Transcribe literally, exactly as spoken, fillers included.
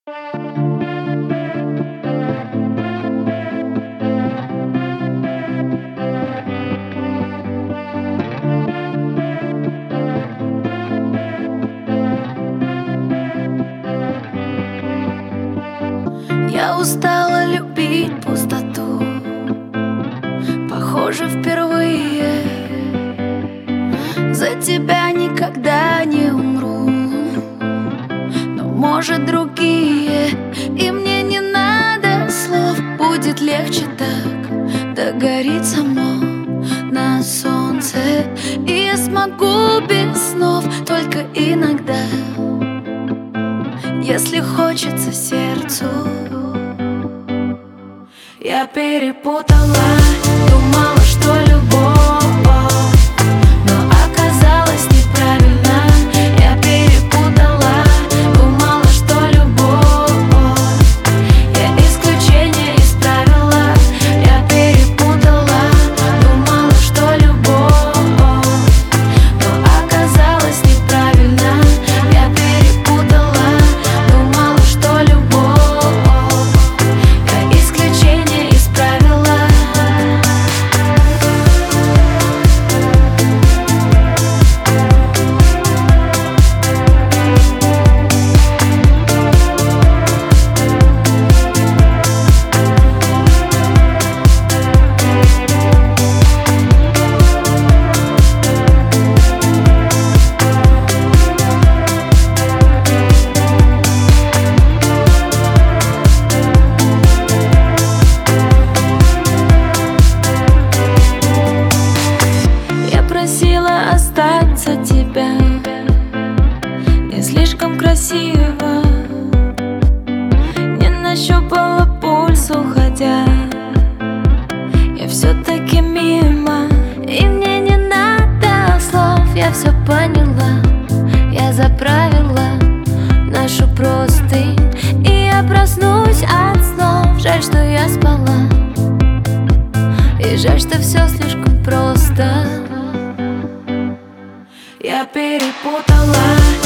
Я устала любить пустоту, похоже, впервые. За тебя никогда не умру, но, может, другие. И мне не надо слов, будет легче так. Догорит само на солнце, и я смогу без снов только иногда. Если хочется сердцу. Я перепутала, думала, что любовь, но оказалось неправильно. Я перепутала, думала, что любовь, я исключение из правила. Я перепутала, думала, что любовь, но оказалось неправильно. Я перепутала, думала, что любовь, я исключение из правила. Просила остаться тебя, не слишком красиво. Не нащупала пульс, уходя. Я все-таки мимо, и мне не надо слов. Я все поняла, я заправила нашу простынь, и я проснусь от снов. Жаль, что я спала, и жаль, что все слишком просто. Я перепутала.